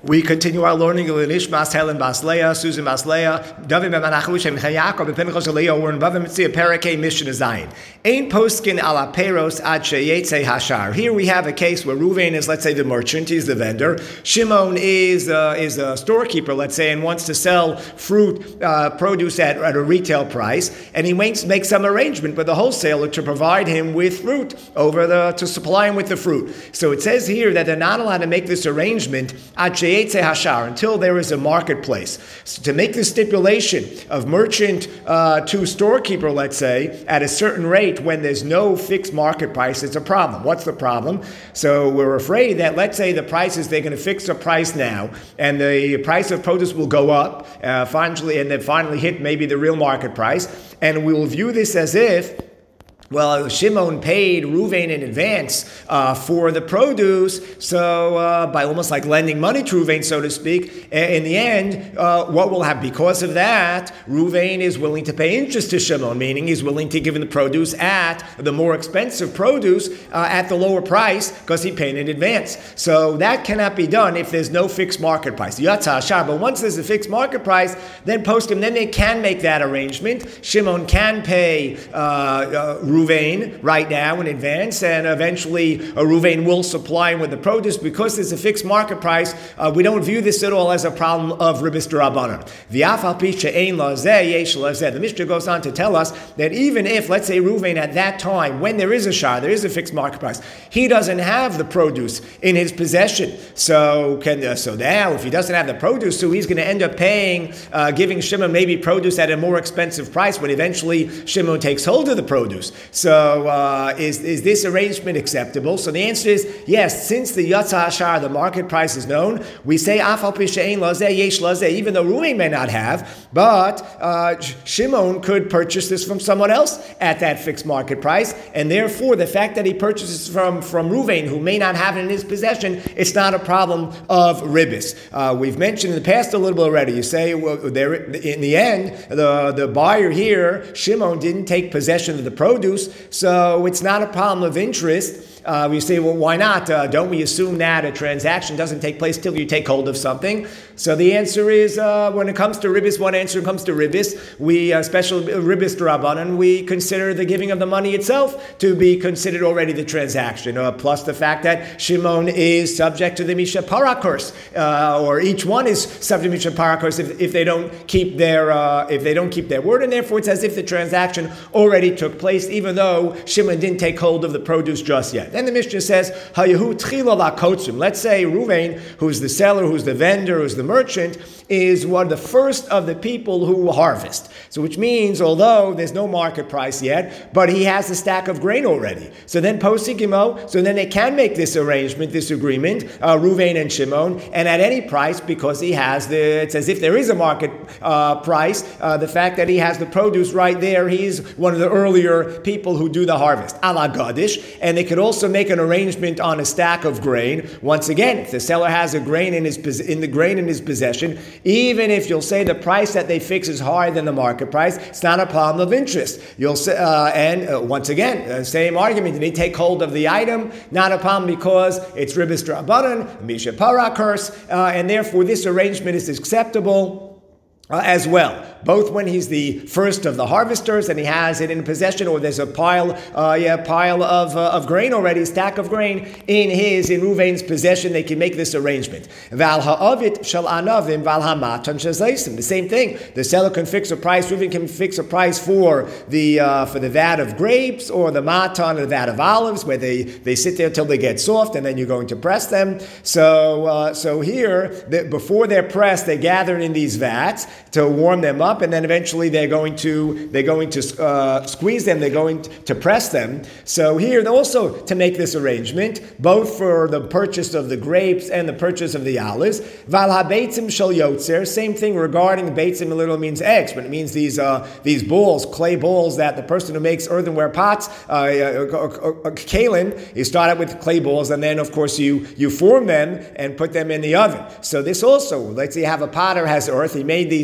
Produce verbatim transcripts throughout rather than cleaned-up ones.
We continue our learning of Nishmas Helen Basleya, Susan Basleya, David Ben Menachem Shem Chayakov, Ben Pinchas Leah, we're in Bava Mitzvah Parakeh Mishnah Zayin. Ein poskin ala peros ad sheyetze hashar. Here we have a case where Ruvain is, let's say, the merchant, he's the vendor. Shimon is uh, is a storekeeper, let's say, and wants to sell fruit, uh, produce at, at a retail price, and he makes makes some arrangement with the wholesaler to provide him with fruit over the to supply him with the fruit. So it says here that they're not allowed to make this arrangement ad sheyetze hashar until there is a marketplace. So to make the stipulation of merchant uh, to storekeeper, let's say, at a certain rate when there's no fixed market price, it's a problem. What's the problem? So we're afraid that, let's say, the price is they're going to fix a price now, and the price of produce will go up uh, finally, and then finally hit maybe the real market price, and we will view this as if, well, Shimon paid Ruvain in advance uh, for the produce, so uh, by almost like lending money to Ruvain, so to speak. In the end, uh, what will happen? Because of that, Ruvain is willing to pay interest to Shimon, meaning he's willing to give him the produce at the more expensive produce uh, at the lower price because he paid in advance. So that cannot be done if there's no fixed market price. Yatza Hashar. But once there's a fixed market price, then poskim, then they can make that arrangement. Shimon can pay uh, uh, Ruvain right now in advance, and eventually uh, Ruvain will supply him with the produce. Because there's a fixed market price, uh, we don't view this at all as a problem of Ribis D'Rabbanan. The Mishnah goes on to tell us that even if, let's say, Ruvain at that time, when there is a shar, there is a fixed market price, he doesn't have the produce in his possession. So can uh, so now, if he doesn't have the produce, so he's going to end up paying, uh, giving Shimon maybe produce at a more expensive price when eventually Shimon takes hold of the produce. So uh, is, is this arrangement acceptable? So the answer is yes. Since the Yatza Hashar, the market price is known, we say Afal Pishain Lazeh Yesh Lazeh, even though Ruvain may not have, but uh, Shimon could purchase this from someone else at that fixed market price, and therefore the fact that he purchases from, from Ruvain, who may not have it in his possession, it's not a problem of Ribis. Uh, we've mentioned in the past a little bit already. You say, well, there, in the end, the, the buyer here, Shimon, didn't take possession of the produce, so it's not a problem of interest. Uh, we say, well, why not? Uh, don't we assume that a transaction doesn't take place till you take hold of something? So the answer is, uh, when it comes to Ribis, one answer comes to Ribis, we, uh, special Ribis D'Rabbanan, we consider the giving of the money itself to be considered already the transaction, uh, plus the fact that Shimon is subject to the Misha Para curse, uh, or each one is subject to Misha Para curse if, if they don't keep their uh, if they don't keep their word, and therefore it's as if the transaction already took place, even though Shimon didn't take hold of the produce just yet. Then the Mishnah says, Hayahu Tchila Lakotzim. Let's say Ruvain, who's the seller, who's the vendor, who's the merchant, is one of the first of the people who harvest. So which means, although there's no market price yet, but he has a stack of grain already. So then Posigimo, so then they can make this arrangement, this agreement, uh, Ruvain and Shimon, and at any price, because he has the, it's as if there is a market uh, price, uh, the fact that he has the produce right there, he's one of the earlier people who do the harvest. Ala Gadish, and they could also make an arrangement on a stack of grain. Once again, if the seller has a grain in his in the grain in his possession, even if you'll say the price that they fix is higher than the market price, it's not a problem of interest. You'll say, uh, and uh, once again, uh, same argument. Did he take hold of the item? Not a problem because it's Ribis D'Rabbanan, Misha Para curse, uh, and therefore this arrangement is acceptable. Uh, as well, both when he's the first of the harvesters and he has it in possession, or there's a pile, uh, yeah, pile of uh, of grain already, a stack of grain in his in Ruvain's possession, they can make this arrangement. Val ha'avit shel anavim val hamatan shezaisim. The same thing. The seller can fix a price. Ruvain can fix a price for the uh, for the vat of grapes or the matan or the vat of olives, where they, they sit there till they get soft, and then you're going to press them. So uh, so here, the, before they're pressed, they gather in these vats to warm them up, and then eventually they're going to they're going to uh, squeeze them. They're going to press them. So here, also to make this arrangement, both for the purchase of the grapes and the purchase of the olives. Val habeitzim shel yotzer. Same thing regarding beitzim. It literally means eggs, but it means these uh, these bowls, clay bowls that the person who makes earthenware pots, uh, uh, kalim, you start out with clay bowls, and then of course you you form them and put them in the oven. So this also, let's say you have a potter has earth. He made these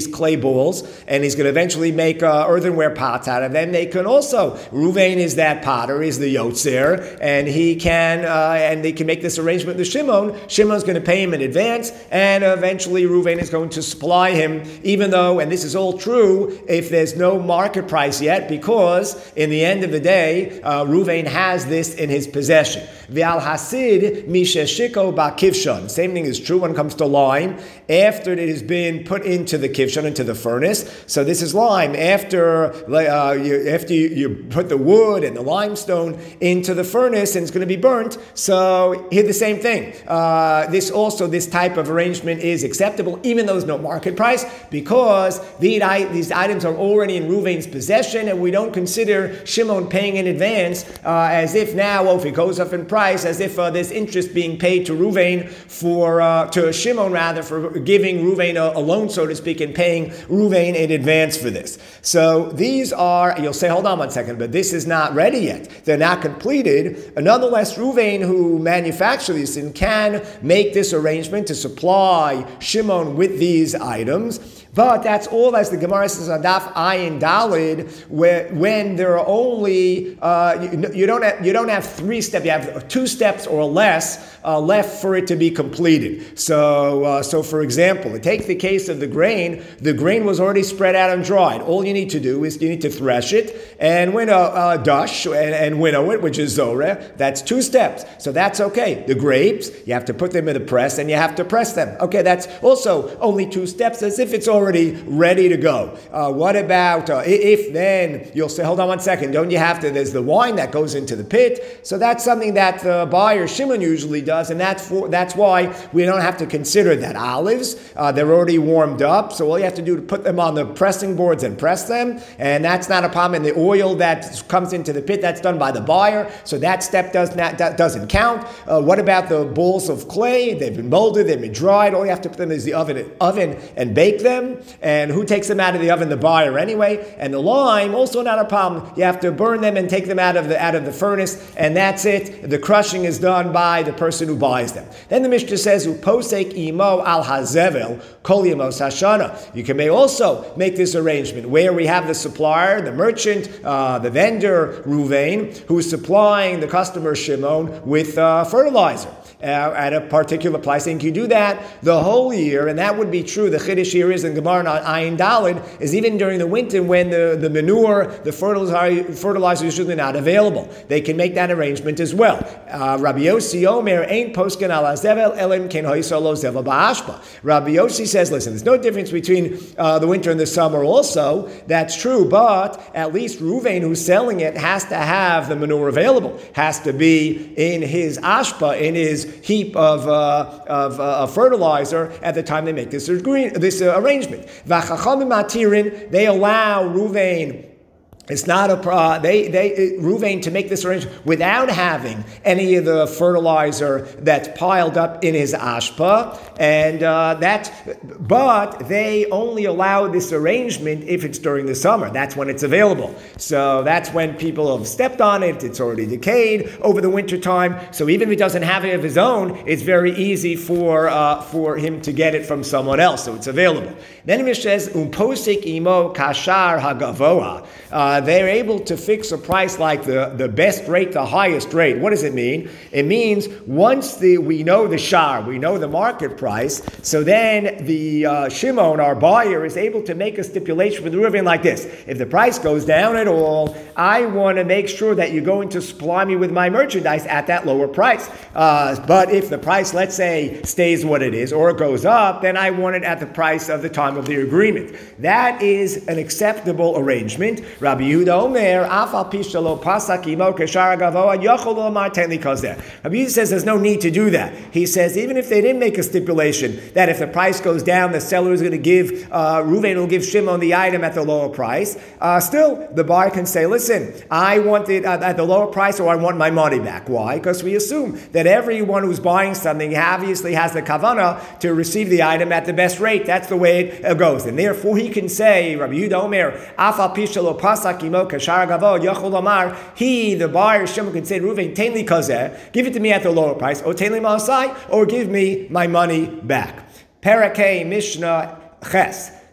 these clay balls, and he's going to eventually make uh, earthenware pots out of them. They can also, Ruvain is that potter, is the Yotzer, and he can, uh, and they can make this arrangement with Shimon. Shimon's going to pay him in advance, and eventually Ruvain is going to supply him, even though, and this is all true, if there's no market price yet, because in the end of the day, uh, Ruvain has this in his possession. V'al hasid misheshiko ba'kivshon. Same thing is true when it comes to lime. After it has been put into the kivshon, into the furnace. So this is lime. After uh, you, after you, you put the wood and the limestone into the furnace and it's going to be burnt. So here the same thing. Uh, this also, this type of arrangement is acceptable, even though there's no market price, because these, these items are already in Ruvain's possession, and we don't consider Shimon paying in advance uh, as if now, well, if it goes up in price, as if uh, there's interest being paid to Ruvain for, uh, to Shimon rather, for giving Ruvain a, a loan, so to speak, and paying Ruvain in advance for this. So these are, you'll say, hold on one second, but this is not ready yet. They're not completed. Nonetheless, Ruvain, who manufactures these and can make this arrangement to supply Shimon with these items. But that's all, as the Gemara says on Daf Ayin Dalid, where when there are only uh, you, you don't have, you don't have three steps, you have two steps or less uh, left for it to be completed. So, uh, so for example, take the case of the grain. The grain was already spread out and dried. All you need to do is you need to thresh it and winnow a dush and, and winnow it, which is zoreh. That's two steps. So that's okay. The grapes, you have to put them in the press and you have to press them. Okay, that's also only two steps, as if it's already already ready to go. Uh, what about, uh, if then, you'll say, hold on one second, don't you have to, there's the wine that goes into the pit, so that's something that the buyer, Shimon, usually does, and that's for, that's why we don't have to consider that. Olives, uh, they're already warmed up, so all you have to do is put them on the pressing boards and press them, and that's not a problem. And the oil that comes into the pit, that's done by the buyer, so that step does not, that doesn't count. Uh, what about the balls of clay? They've been molded, they've been dried, all you have to put them is the oven, oven and bake them. And who takes them out of the oven? The buyer anyway. And the lime, also not a problem. You have to burn them and take them out of the out of the furnace, and that's it. The crushing is done by the person who buys them. Then the Mishnah says, "Uposek imo al hazevel kol yemos hashana." You can may also make this arrangement where we have the supplier, the merchant, uh, the vendor, Ruvain, who is supplying the customer Shimon with uh, fertilizer Uh, at a particular price, and you do that the whole year, and that would be true. The Chiddush here is in Gemara on Ayin Dalid is even during the winter when the, the manure, the fertilizer, fertilizer is usually not available. They can make that arrangement as well. Uh, Rabbi Yossi Omer ain't posken ala zevel elim ken hoisolo zevel ba'ashpa. Rabbi Yossi says, listen, there's no difference between uh, the winter and the summer. Also, that's true, but at least Ruvain, who's selling it, has to have the manure available. Has to be in his ashpa, in his heap of uh, of, uh, of fertilizer at the time they make this agree, this uh, arrangement. V'chachamim matirin, they allow Ruvain. It's not a uh, they they Ruvain to make this arrangement without having any of the fertilizer that's piled up in his ashpa, and uh, that. But they only allow this arrangement if it's during the summer. That's when it's available. So that's when people have stepped on it. It's already decayed over the winter time. So even if he doesn't have it of his own, it's very easy for uh, for him to get it from someone else. So it's available. Then it says umposik imo kashar hagavoa. Uh, they're able to fix a price like the, the best rate, the highest rate. What does it mean? It means once the we know the shar, we know the market price, so then the uh, Shimon, our buyer, is able to make a stipulation with the Ruvain like this. If the price goes down at all, I want to make sure that you're going to supply me with my merchandise at that lower price. Uh, but if the price, let's say, stays what it is, or it goes up, then I want it at the price of the time of the agreement. That is an acceptable arrangement. Rabbi Yehuda Omer, Afal Pishalo Pasak Imo Keshara Gavoa Yochol Omar Tenli Kozer. Rabbi Yehuda says there's no need to do that. He says even if they didn't make a stipulation that if the price goes down, the seller is going to give uh, Ruvain will give Shimon the item at the lower price. Uh, still, the buyer can say, "Listen, I want it uh, at the lower price, or I want my money back." Why? Because we assume that everyone who's buying something obviously has the kavana to receive the item at the best rate. That's the way it uh, goes, and therefore he can say, Rabbi Yehuda Omer, Afal Pishalo Pasak Imo Kashar Gavo Yochol Omar. He, the buyer, Shimon, can say, Ruvain, Tenli Kazeh, give it to me at the lower price, or Tenli Maasai, or give me my money back. Parakeh Mishnah Ches.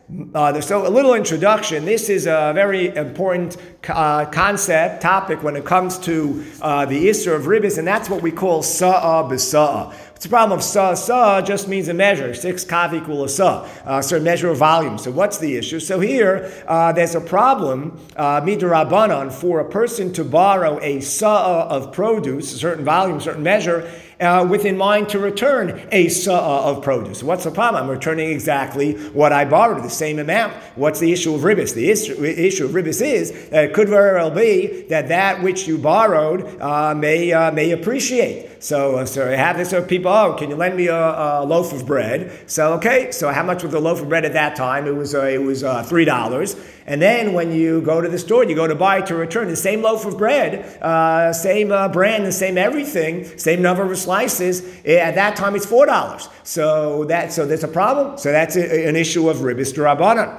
Uh, so a little introduction. This is a very important uh, concept, topic when it comes to uh, the Isser of Ribis, and that's what we call Sa'ah b'Sa'ah. It's a problem of Sa'ah. Sa'ah just means a measure. Six kav equal a Sa'ah. Uh, so a measure of volume. So what's the issue? So here, uh, there's a problem, uh, midrabanan, for a person to borrow a Sa'ah of produce, a certain volume, certain measure, Uh, with in mind to return a sa'ah of produce. What's the problem? I'm returning exactly what I borrowed, the same amount. What's the issue of ribis? The issue, issue of ribis is that it could very well be that that which you borrowed uh, may uh, may appreciate. So, uh, so I have this, so people, oh, can you lend me a, a loaf of bread? So, okay, so how much was the loaf of bread at that time? It was uh, it was uh, three dollars. And then when you go to the store, you go to buy to return the same loaf of bread, uh, same uh, brand, the same everything, same number of slices. At that time, it's four dollars. So that so there's a problem. So that's a, an issue of ribis d'Rabbanan.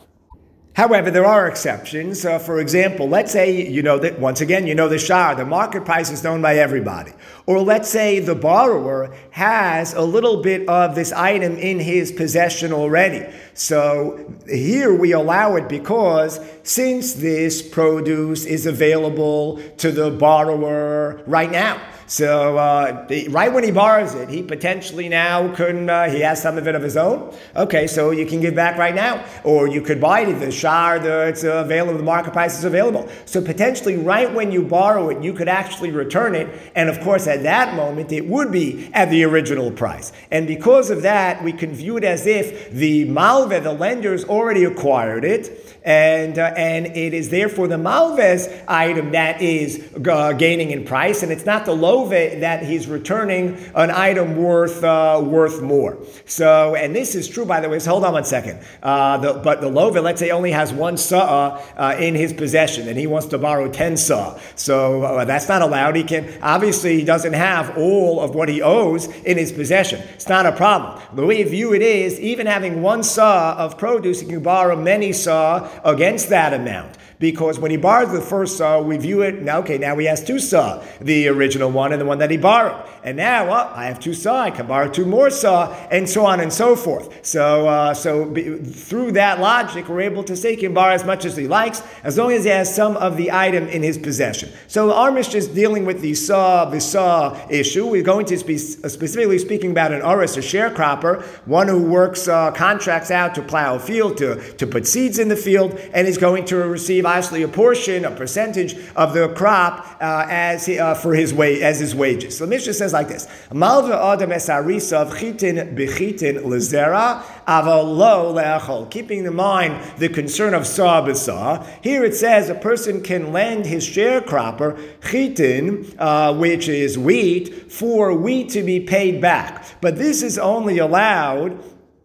However, there are exceptions. Uh, for example, let's say, you know, that once again, you know the shar, the market price is known by everybody. Or let's say the borrower has a little bit of this item in his possession already. So here we allow it because since this produce is available to the borrower right now, so uh, right when he borrows it, he potentially now couldn't, uh, he has some of it of his own. Okay, so you can give back right now. Or you could buy it, the shar, the, it's available, the market price is available. So potentially right when you borrow it, you could actually return it. And of course, at that moment, it would be at the original price. And because of that, we can view it as if the malveh, the lenders, already acquired it. And uh, and it is therefore the malveh's item that is uh, gaining in price, and it's not the love that he's returning an item worth uh, worth more. So, and this is true, by the way. So hold on one second. Uh, the, but the love, let's say, only has one sa'ah uh, in his possession, and he wants to borrow ten sa'ah. So uh, that's not allowed. He can obviously he doesn't have all of what he owes in his possession. It's not a problem. The way you view it is, even having one sa'ah of produce, he can borrow many sa'ah against that amount. Because when he borrows the first saw, we view it, now, okay, now he has two saw, the original one and the one that he borrowed. And now, well, I have two saw, I can borrow two more saw, and so on and so forth. So uh, so be, through that logic, we're able to say he can borrow as much as he likes, as long as he has some of the item in his possession. So our Mishnah is dealing with the saw, the saw issue. We're going to be specifically speaking about an oris, a sharecropper, one who works uh, contracts out to plow a field, to, to put seeds in the field, and is going to receive actually a portion, a percentage of the crop uh, as he, uh, for his wa- as his wages. So the Mishnah says like this: Malva adam esarisav chitin bechitin lezera aval lo leachol. Keeping in mind the concern of saw b'saw, here it says a person can lend his sharecropper chitin, uh, which is wheat, for wheat to be paid back. But this is only allowed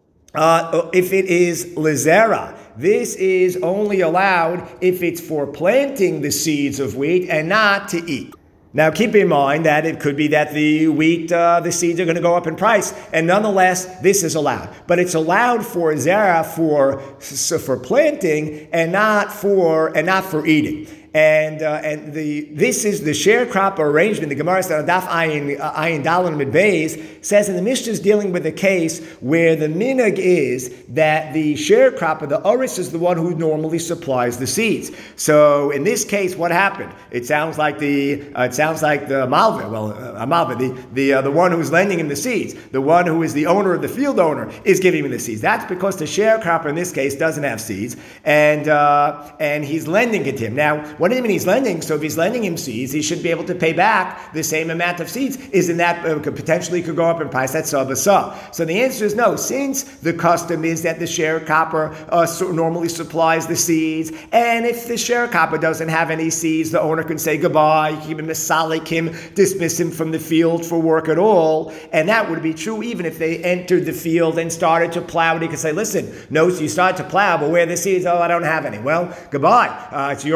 uh, if it is lezera. This is only allowed if it's for planting the seeds of wheat and not to eat. Now, keep in mind that it could be that the wheat, uh, the seeds are going to go up in price, and nonetheless, this is allowed. But it's allowed for zera, for so for planting, and not for and not for eating. And uh, and the this is the sharecropper arrangement. The Gemara said Daf Ayin Ayin Dalin Midbeis says, and the Mishnah is dealing with a case where the minhag is that the sharecropper, the oris, is the one who normally supplies the seeds. So in this case, what happened? It sounds like the uh, it sounds like the malveh, well, uh, malveh, the the uh, the one who is lending him the seeds, the one who is the owner of the field owner, is giving him the seeds. That's because the sharecropper in this case doesn't have seeds, and uh, and he's lending it to him. Now, what do you mean he's lending? So if he's lending him seeds, he should be able to pay back the same amount of seeds. Isn't that uh, could potentially could go up in price? That's saw b'saw. So the answer is no. Since the custom is that the sharecropper uh, so normally supplies the seeds, and if the sharecropper doesn't have any seeds, the owner can say goodbye, keep him misalik him, dismiss him from the field for work at all, and that would be true even if they entered the field and started to plow. They could say, listen, no, so you started to plow, but where are the seeds? Oh, I don't have any. Well, goodbye. Uh, it's your responsibility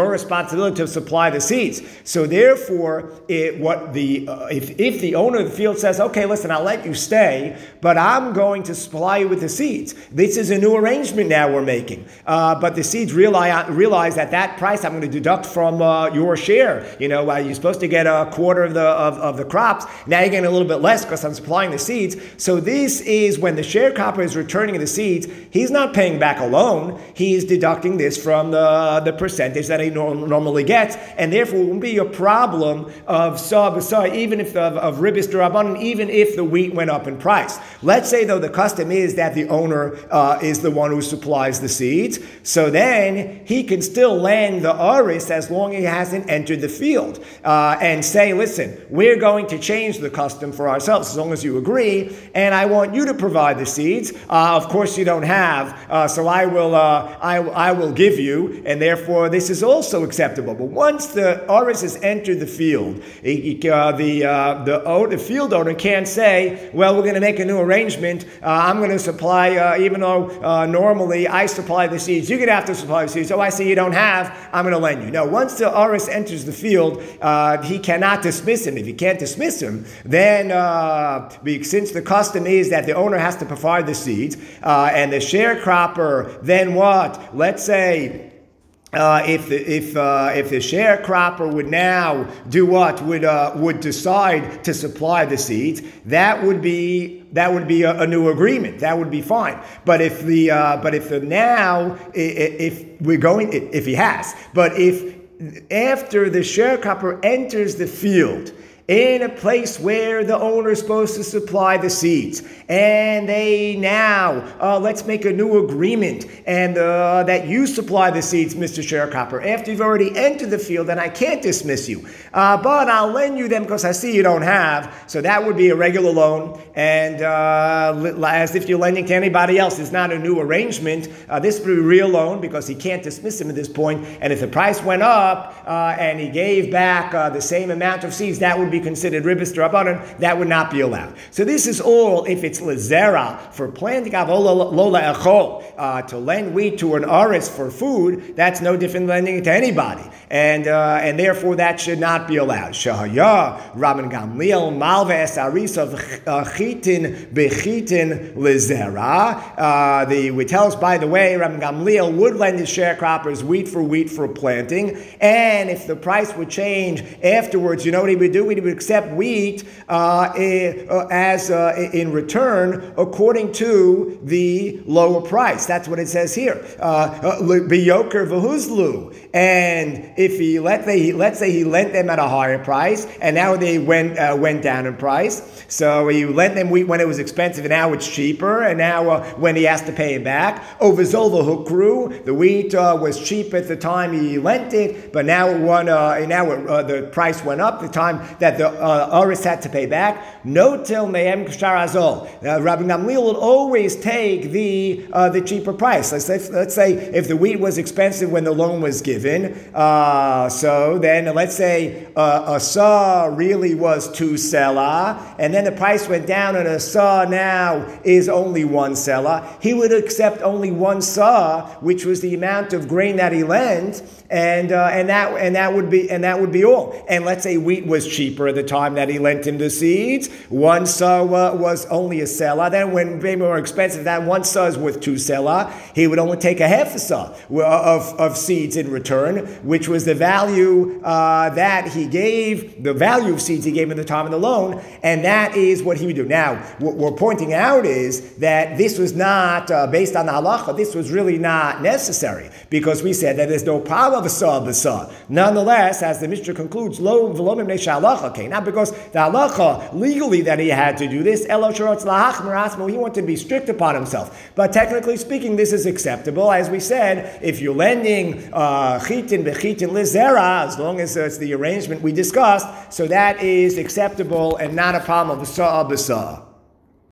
responsibility to supply the seeds. So therefore, it, what the uh, if, if the owner of the field says, okay, listen, I'll let you stay, but I'm going to supply you with the seeds. This is a new arrangement now we're making. Uh, but the seeds realize, realize that that price I'm going to deduct from uh, your share. You know, uh, you're supposed to get a quarter of the of, of the crops. Now you're getting a little bit less because I'm supplying the seeds. So this is when the sharecropper is returning the seeds, he's not paying back a loan. He is deducting this from the, the percentage that he norm, normally gets, and therefore it won't be a problem of sa b'sa, even if of, of ribis d'Rabbanan, even if the wheat went up in price. Let's say though the custom is that the owner uh, is the one who supplies the seeds, so then he can still lend the aris as long as he hasn't entered the field uh, and say, listen, we're going to change the custom for ourselves as long as you agree, and I want you to provide the seeds. Uh, of course you don't have, uh, so I will uh, I, I will give you, and therefore this is also acceptable. But once the aris has entered the field, he, he, uh, the, uh, the, oh, the field owner can't say, well, we're going to make a new arrangement. Uh, I'm going to supply, uh, even though uh, normally I supply the seeds, you're going to have to supply the seeds. Oh, I see you don't have, I'm going to lend you. No, once the aris enters the field, uh, he cannot dismiss him. If he can't dismiss him, then uh, since the custom is that the owner has to provide the seeds, uh, and the sharecropper, then what? Let's say Uh, if the if uh, if the sharecropper would now do what would uh, would decide to supply the seeds, that would be that would be a, a new agreement. That would be fine. But if the uh, but if the now if we're going if he has, but if after the sharecropper enters the field in a place where the owner is supposed to supply the seeds, and they now, uh, let's make a new agreement, and uh, that you supply the seeds, Mister Sharecropper, after you've already entered the field, and I can't dismiss you, uh, but I'll lend you them because I see you don't have, so that would be a regular loan, and uh, as if you're lending to anybody else. It's not a new arrangement. Uh, this would be a real loan because he can't dismiss him at this point, and if the price went up, uh, and he gave back uh, the same amount of seeds, that would be considered ribis d'Rabbanan. That would not be allowed. So this is all if it's lezera for planting, lola echol, uh, to lend wheat to an aris for food. That's no different than lending it to anybody, and uh, and therefore that should not be allowed. Shahaya Rabban Gamliel malve es arisa chitin bechitin lezera. The we tell us, by the way, Rabban Gamliel would lend his sharecroppers wheat for wheat for planting, and if the price would change afterwards, you know what he would do? He would accept wheat uh, as uh, in return according to the lower price. That's what it says here. Biyoker v'huzlu. And if he let they let's say he lent them at a higher price, and now they went uh, went down in price. So he lent them wheat when it was expensive, and now it's cheaper. And now uh, when he has to pay it back, overzol v'hukru. The wheat uh, was cheap at the time he lent it, but now it won. Uh, now it, uh, the price went up. The time that the uh, aris had to pay back. No till me'em kshar azol. Rabbi Gamliel would always take the uh, the cheaper price. Let's say, let's say if the wheat was expensive when the loan was given, uh, so then let's say uh, a sa really was two sela, and then the price went down, and a sa now is only one sela. He would accept only one sa, which was the amount of grain that he lent, and uh, and that and that would be and that would be all. And let's say wheat was cheaper at the time that he lent him the seeds. One sa uh, was only a sela. Then when they were expensive, that one sa is worth two sela. He would only take a half a sa of, of seeds in return, which was the value uh, that he gave, the value of seeds he gave at the time of the loan, and that is what he would do. Now, what we're pointing out is that this was not uh, based on the halacha. This was really not necessary, because we said that there's no problem of a sa b'sa. Nonetheless, as the Mishnah concludes, lo v'lo mimnei shehalacha, okay, not because the halacha legally that he had to do this, elo shorotz lahachmir asmo, he wanted to be strict upon himself. But technically speaking, this is acceptable. As we said, if you're lending chitin bechitin lizera, as long as it's the arrangement we discussed, so that is acceptable and not a problem of the sa b'sa.